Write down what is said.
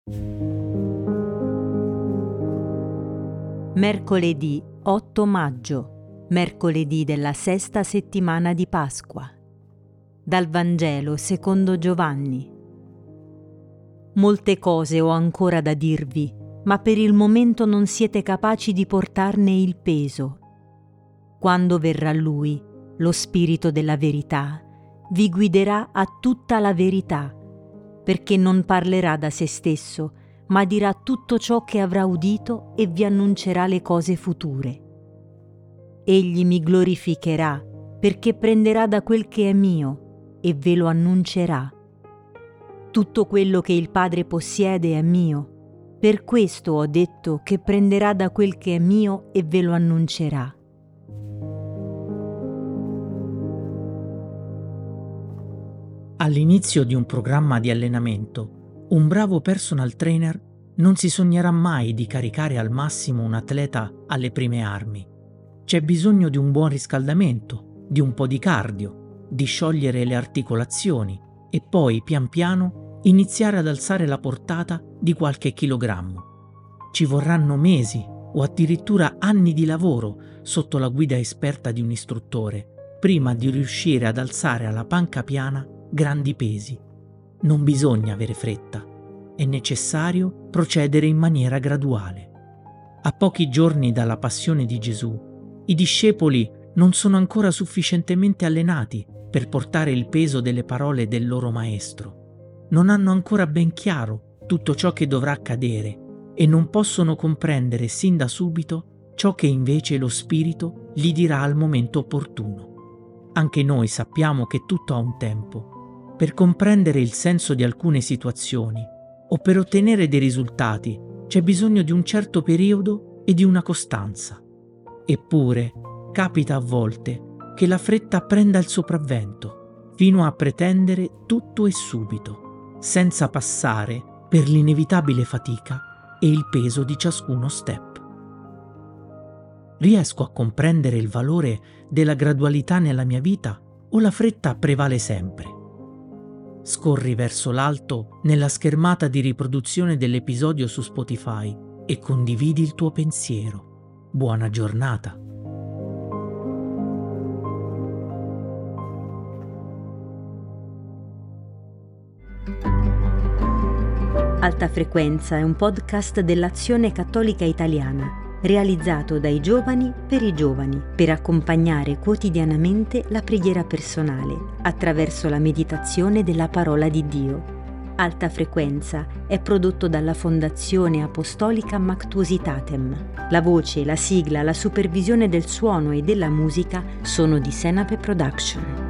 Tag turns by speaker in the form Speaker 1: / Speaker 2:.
Speaker 1: Mercoledì 8 maggio, mercoledì della sesta settimana di Pasqua. Dal Vangelo secondo Giovanni. Molte cose ho ancora da dirvi, ma per il momento non siete capaci di portarne il peso. Quando verrà Lui, lo Spirito della verità, vi guiderà a tutta la verità, perché non parlerà da se stesso, ma dirà tutto ciò che avrà udito e vi annuncerà le cose future. Egli mi glorificherà, perché prenderà da quel che è mio e ve lo annuncerà. Tutto quello che il Padre possiede è mio, per questo ho detto che prenderà da quel che è mio e ve lo annuncerà.
Speaker 2: All'inizio di un programma di allenamento, un bravo personal trainer non si sognerà mai di caricare al massimo un atleta alle prime armi. C'è bisogno di un buon riscaldamento, di un po' di cardio, di sciogliere le articolazioni e poi, pian piano, iniziare ad alzare la portata di qualche chilogrammo. Ci vorranno mesi o addirittura anni di lavoro sotto la guida esperta di un istruttore prima di riuscire ad alzare alla panca piana grandi pesi. Non bisogna avere fretta, è necessario procedere in maniera graduale. A pochi giorni dalla passione di Gesù, i discepoli non sono ancora sufficientemente allenati per portare il peso delle parole del loro maestro. Non hanno ancora ben chiaro tutto ciò che dovrà accadere e non possono comprendere sin da subito ciò che invece lo Spirito gli dirà al momento opportuno. Anche noi sappiamo che tutto ha un tempo. Per comprendere il senso di alcune situazioni o per ottenere dei risultati c'è bisogno di un certo periodo e di una costanza. Eppure capita a volte che la fretta prenda il sopravvento fino a pretendere tutto e subito, senza passare per l'inevitabile fatica e il peso di ciascuno step. Riesco a comprendere il valore della gradualità nella mia vita o la fretta prevale sempre? Scorri verso l'alto nella schermata di riproduzione dell'episodio su Spotify e condividi il tuo pensiero. Buona giornata.
Speaker 1: Alta Frequenza è un podcast dell'Azione Cattolica Italiana, realizzato dai giovani per accompagnare quotidianamente la preghiera personale attraverso la meditazione della parola di Dio. Alta Frequenza è prodotto dalla Fondazione Apostolica Mactuositatem. La voce, la sigla, la supervisione del suono e della musica sono di Senape Production.